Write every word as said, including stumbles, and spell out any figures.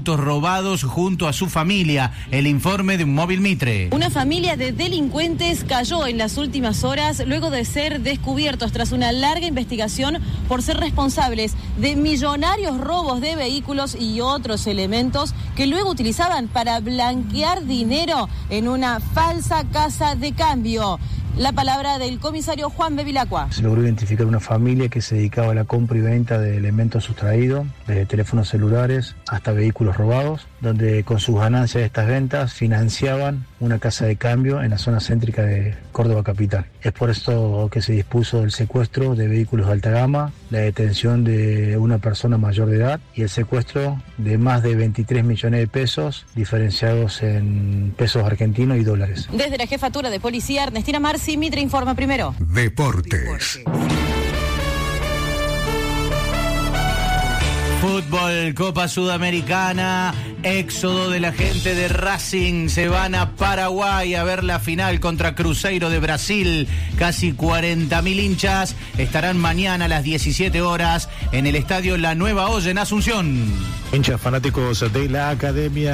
autos robados junto a su familia. El informe de un móvil Mitre. Una familia de delincuentes cayó en las últimas horas luego de ser descubiertos tras una larga investigación por ser responsables de millonarios robos de vehículos y otros elementos que luego utilizaban para blanquear dinero en una falsa casa de cambio. La palabra del comisario Juan Bevilacqua. Se logró identificar una familia que se dedicaba a la compra y venta de elementos sustraídos, desde teléfonos celulares hasta vehículos robados, donde con sus ganancias de estas ventas financiaban una casa de cambio en la zona céntrica de Córdoba capital. Es por esto que se dispuso el secuestro de vehículos de alta gama, la detención de una persona mayor de edad y el secuestro de más de veintitrés millones de pesos, diferenciados en pesos argentinos y dólares. Desde la Jefatura de Policía, Ernestina Marci, Mitre informa primero. Deportes. Fútbol, Copa Sudamericana, éxodo de la gente de Racing, se van a Paraguay a ver la final contra Cruzeiro de Brasil. Casi cuarenta mil hinchas estarán mañana a las diecisiete horas en el estadio La Nueva Olla en Asunción. Hinchas fanáticos de la Academia